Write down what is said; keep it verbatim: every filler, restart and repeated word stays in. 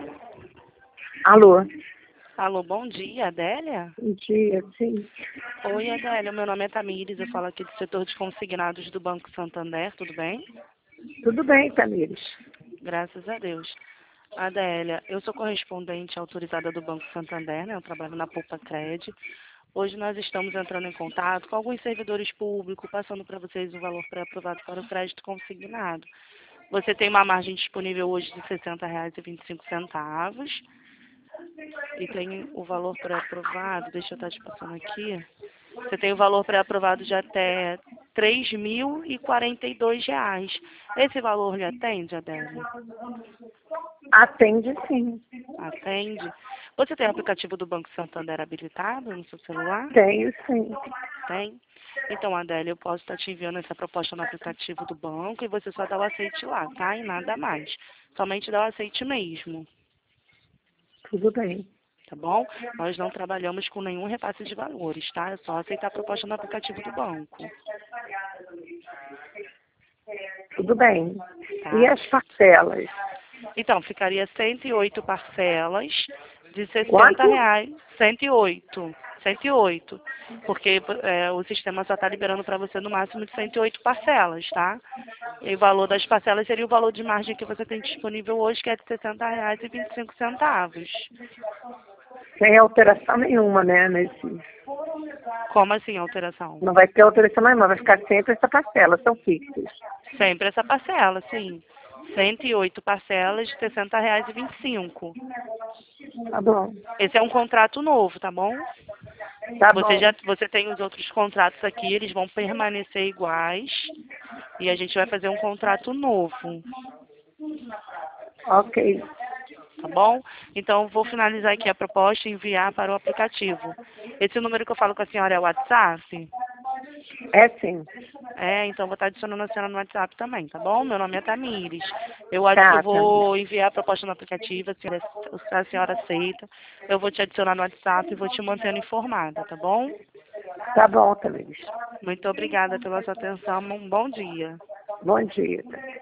Alô? Alô, bom dia, Adélia? Bom dia, sim. Oi, Adélia, meu nome é Tamires, eu falo aqui do setor de consignados do Banco Santander, tudo bem? Tudo bem, Tamires? Graças a Deus. Adélia, eu sou correspondente autorizada do Banco Santander, né? Eu trabalho na Poupa Cred. Hoje nós estamos entrando em contato com alguns servidores públicos, passando para vocês o valor pré-aprovado para o crédito consignado. Você tem uma margem disponível hoje de sessenta reais e vinte e cinco centavos. E tem o valor pré-aprovado, deixa eu estar te passando aqui. Você tem o valor pré-aprovado de até três mil e quarenta e dois reais. Esse valor lhe atende, Adélia? Atende, sim. Atende? Você tem o aplicativo do Banco Santander habilitado no seu celular? Tenho, sim. Tem? Então, Adélia, eu posso estar te enviando essa proposta no aplicativo do banco e você só dá o aceite lá, tá? E nada mais. Somente dá o aceite mesmo. Tudo bem. Tá bom? Nós não trabalhamos com nenhum repasse de valores, tá? É só aceitar a proposta no aplicativo do banco. Tudo bem. Tá? E as parcelas? Então, ficaria cento e oito parcelas de sessenta Quanto? reais. cento e oito. cento e oito. Porque é, o sistema só está liberando para você no máximo de cento e oito parcelas, tá? E o valor das parcelas seria o valor de margem que você tem disponível hoje, que é de sessenta reais e vinte e cinco centavos. Sem alteração nenhuma, né? Nesse... Como assim, alteração? Não vai ter alteração nenhuma, vai ficar sempre essa parcela, são fixas. Sempre essa parcela, sim. cento e oito parcelas de sessenta reais e vinte e cinco. Tá bom. Esse é um contrato novo, tá bom? Tá Você bom. já você tem os outros contratos aqui, eles vão permanecer iguais. E a gente vai fazer um contrato novo, Ok. tá bom? Então, vou finalizar aqui a proposta e enviar para o aplicativo. Esse número que eu falo com a senhora é o WhatsApp? É sim. É, então vou estar adicionando a senhora no WhatsApp também, tá bom? Meu nome é Tamires. Eu, adi- eu Tá, Tamires. vou enviar a proposta no aplicativo, a senhora, a senhora aceita. Eu vou te adicionar no WhatsApp e vou te mantendo informada, tá bom? Tá bom, Tamires. Muito obrigada pela sua atenção. Um bom dia. Bom dia.